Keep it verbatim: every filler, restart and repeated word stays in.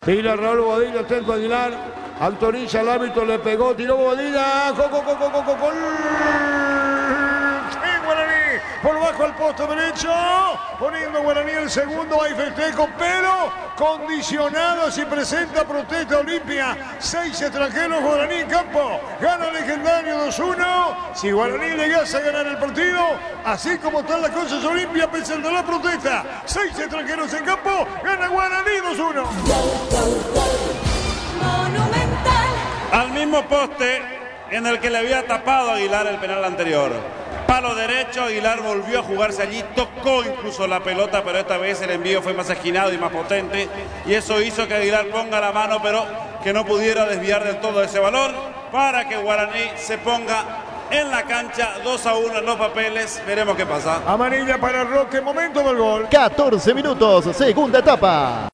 Tira Raúl Bobadilla, atento a Aguilar. Autoriza el árbitro, le pegó, tiró Bobadilla. Gol, gol, gol, gol, gol, gol. Sí, Guaraní. Por bajo al posto derecho. Poniendo Guaraní el segundo. Hay festejo, pero condicionado si presenta protesta Olimpia. Seis extranjeros, Guaraní en campo. Gana Legendario dos uno. Si Guaraní llegase a ganar el partido, así como están las cosas, Olimpia presenta la protesta. Seis extranjeros en campo. Gana Guaraní dos uno. Al mismo poste en el que le había tapado a Aguilar el penal anterior. Palo derecho, Aguilar volvió a jugarse allí, tocó incluso la pelota, pero esta vez el envío fue más esquinado y más potente, y eso hizo que Aguilar ponga la mano, pero que no pudiera desviar del todo ese balón, para que Guaraní se ponga en la cancha, dos a uno en los papeles. Veremos qué pasa. Amarilla para Roque, momento del gol. catorce minutos, segunda etapa.